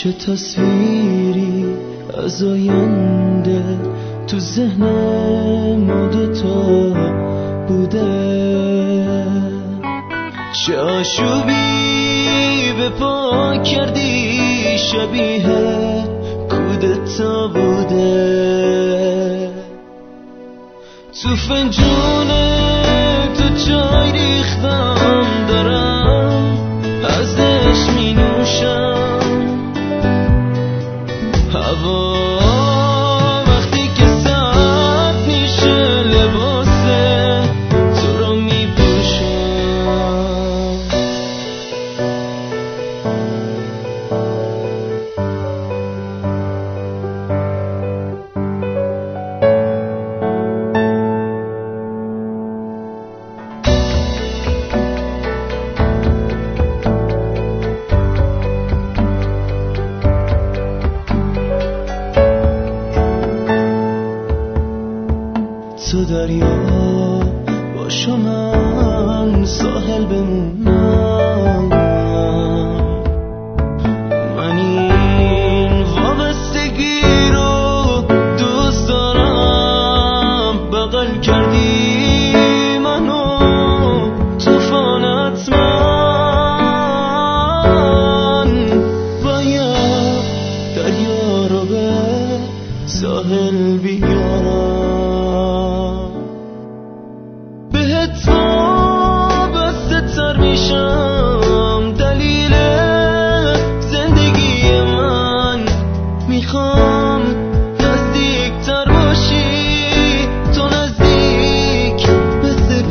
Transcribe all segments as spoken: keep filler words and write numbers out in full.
چه تصویری از آینده تو ذهن ما دوتا بوده، چه آشوبی به پا کردی شبیه کودتا بوده. تو فنجون تو چای ریختم دارم ازش می نوشم، هوا وقتی که سرد میشه لباس تو رو می پوشم. تو دریا باشو من ساحل بمونم، من این وابستگی رو دوست دارم. بغل کردی منو طوفانت، من باید دریا رو به ساحل بیارم. بهت وابسته تر میشم، دلیل زندگی من. میخوام نزدیک تر باشی، تو نزدیک مثل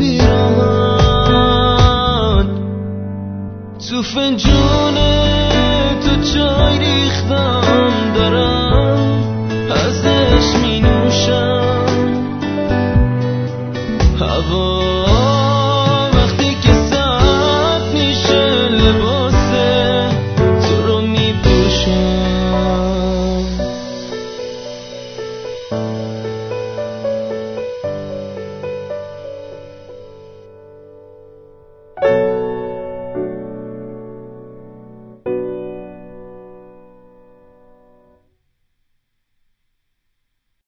پیراهن. تو فنجون تو چای ریختم دارم